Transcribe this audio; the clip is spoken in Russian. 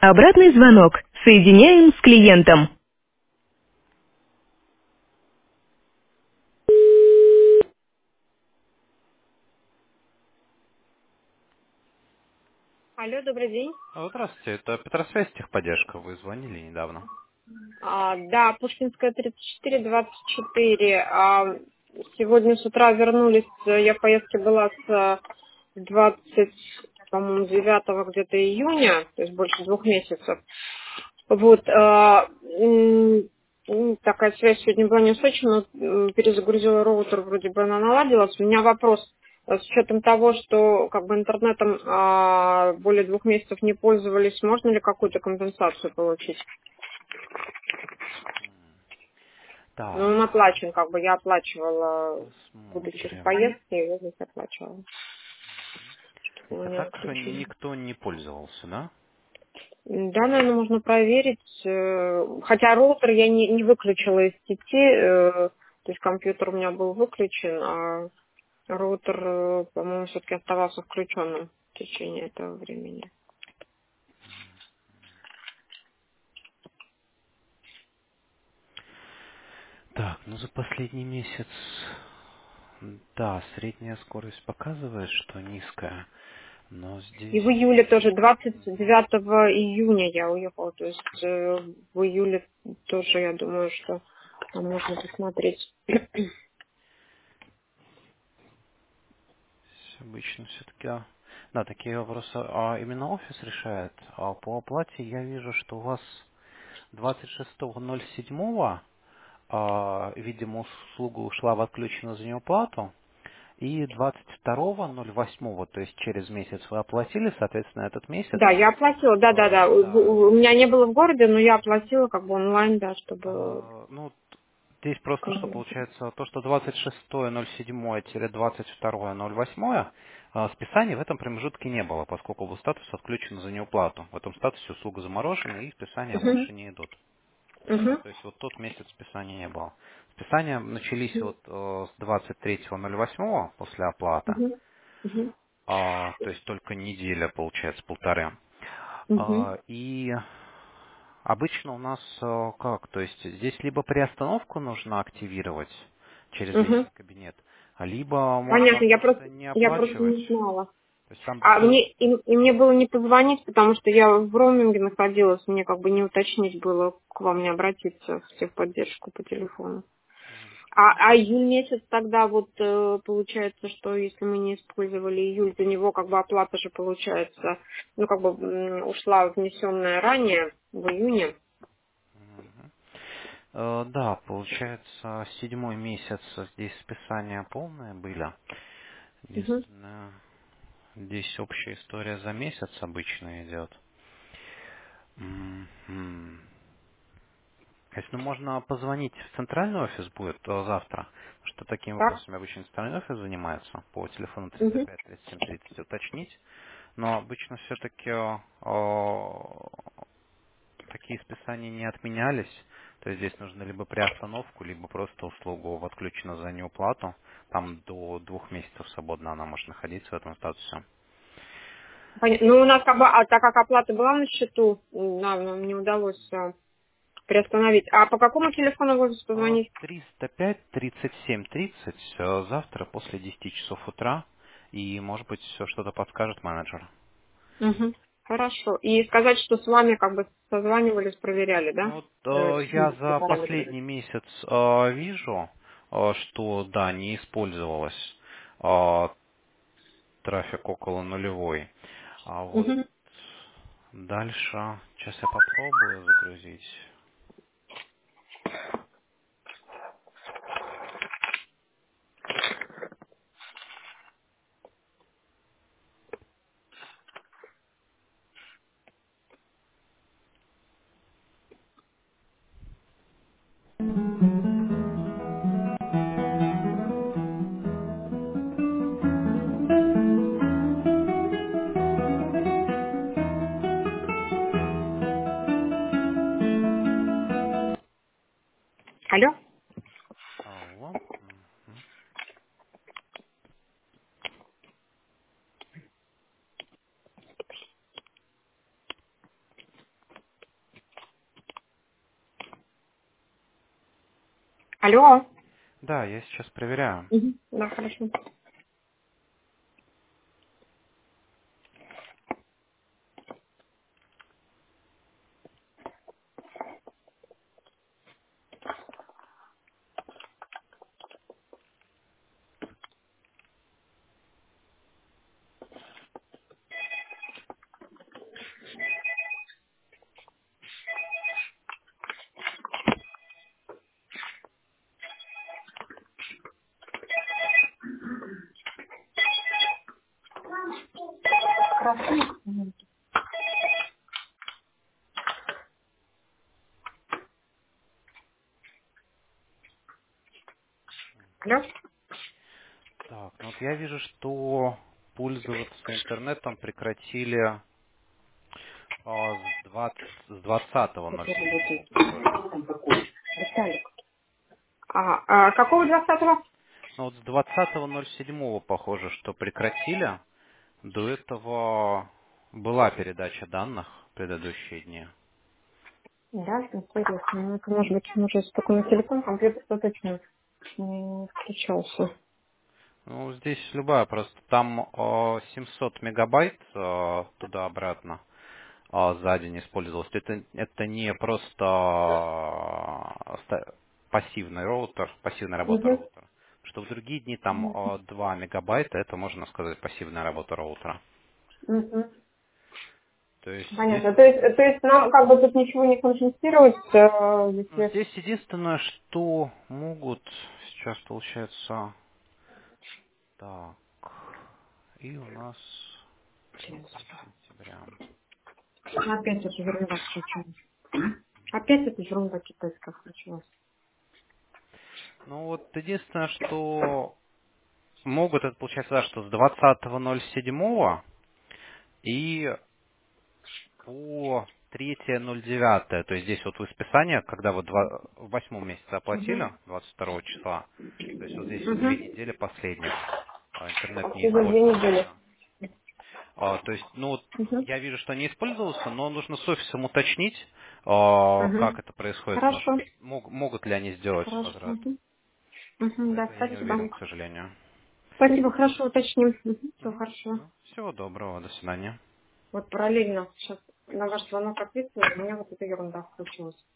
Обратный звонок. Соединяем с клиентом. Алло, добрый день. Здравствуйте, это Петросвязь техподдержка. Вы звонили недавно. Да, Пушкинская 34, 24. Сегодня с утра вернулись, я в поездке была с 20, по-моему, 9 где-то июня, то есть больше 2 месяцев. Вот, такая связь сегодня была не устойчива, но перезагрузила роутер, вроде бы она наладилась. У меня вопрос, с учетом того, что как бы интернетом более 2 месяцев не пользовались, можно ли какую-то компенсацию получить? Ну, Так, он оплачен, как бы я оплачивала, будучи в посмотрим. поездке, я здесь оплачивала. Здесь а Меня так отключили. никто не пользовался, да? Да, наверное, можно проверить. Хотя роутер я не выключила из сети, то есть компьютер у меня был выключен, а роутер, по-моему, все-таки оставался включенным в течение этого времени. Так, ну за последний месяц, да, средняя скорость показывает, что низкая, но И в здесь... июле тоже, 29 июня я уехала, то есть в июле тоже, я думаю, что там можно посмотреть. Обычно все-таки, да, такие вопросы именно офис решает. А по оплате я вижу, что у вас 26.07, видимо, услуга ушла в отключенную за неуплату. И 22.08, то есть через месяц вы оплатили, соответственно, этот месяц. Да, я оплатила, да. Да, У меня не было в городе, но я оплатила как бы онлайн, да, чтобы... ну, здесь просто что получается, то, что 26.07-22.08, списаний в этом промежутке не было, поскольку был статус отключен за неуплату. В этом статусе услуга заморожена и списания Мгм, больше не идут. мгм, То есть вот тот месяц списания не было. Списания начались вот с 23.08 после оплаты. мгм, мгм, То есть только неделя, получается, полторы. мгм, И обычно у нас как? То есть здесь либо приостановку нужно активировать через мгм. личный кабинет, либо можно Понятно, просто не я просто оплачивать. не знала. То есть там А все... и мне было не позвонить, потому что я в роуминге находилась, мне как бы не уточнить было, к вам не обратиться в техподдержку по телефону. А июль месяц тогда вот получается, что если мы не использовали июль, за него как бы оплата же получается, ну как бы ушла внесенная ранее в июне. Да, получается, седьмой месяц здесь списания полные были. Мгм. Единственное, здесь общая история за месяц обычно идет. Мгм. Если можно позвонить в центральный офис будет завтра, что такими Так. вопросами обычно центральный офис занимается, по телефону Мгм. 305 37 30 уточнить, но обычно все-таки такие списания не отменялись, то есть здесь нужно либо приостановку, либо просто услугу в отключено за неуплату, там до 2 месяцев свободно она может находиться в этом статусе. Ну, у нас как бы, так как оплата была на счету, нам не удалось приостановить. А по какому телефону вы позвонить? 305 37 30 завтра после 10 часов утра, и может быть что-то подскажет менеджер. Мгм. Хорошо. И сказать, что с вами как бы созванивались, проверяли, да? Ну вот я Технические за параметры. последний месяц вижу, что да, не использовалось трафик около нулевой. А вот Мгм. дальше, сейчас я попробую загрузить. Алло? Алло. Алло. Да, я сейчас проверяю. Мгм. Да, хорошо. Хорошо. Мгм. Алло. Так, ну вот я вижу, что пользоваться интернетом прекратили с Это 20.07 работает. похоже. Виталик. Какого 20-го? Ну вот с 20.07 похоже, что прекратили. До этого была передача данных в предыдущие дни. Да, интересно. Ну, это может быть, может, только на телефон компьютер точно не включался. Ну, здесь любая, просто там 700 мегабайт туда-обратно за день использовалось. Это не просто пассивный роутер, пассивная работа Угу. роутера. Что в другие дни там 2 мегабайта, это можно сказать пассивная работа роутера. Угу. То есть здесь, Понятно. То есть нам как бы тут ничего не компенсировать, ну, если... здесь единственное, что могут сейчас получается так. И у нас конец сентября. Опять эта ерунда случилась. Опять эта ерунда китайская случилась. Ну вот единственное, что могут, это получается, да, что с 20.07 и по 3.09, то есть здесь вот вы списание, когда вы в 8 месяце Угу. оплатили, 22 числа, то есть вот здесь 2 недели Угу. последних интернет не Через 2 недели. использовался. То есть, ну, вот Угу. я вижу, что не использовался, но нужно с офисом уточнить, Угу. как это происходит, Хорошо. могут ли они сделать Хорошо. возврат. Угу. Угу. В Да, этом я не уверен, спасибо. к сожалению. Спасибо, хорошо, уточним. Все Мгм. хорошо. Ну, всего доброго, до свидания. Вот параллельно сейчас на ваш звонок ответила, у меня вот эта ерунда случилась.